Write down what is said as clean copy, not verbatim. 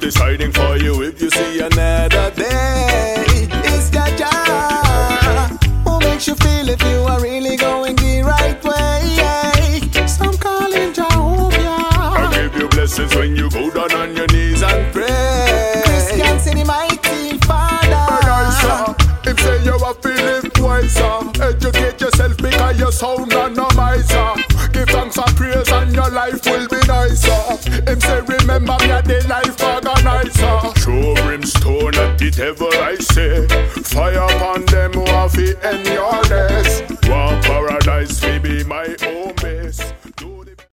deciding for you if you see another day. It's Jaja who makes you feel if you are really going the right way. Some call him Jehovah. I give you blessings when you go down on your knees and pray. Christians in the mighty Father. Him say you have to live wiser. Educate yourself because your sound and no miser. Give thanks and praise and your life will be nicer. Him say remember me at the life organizer. Show brimstone at the devil I say. Fire upon them who have to end your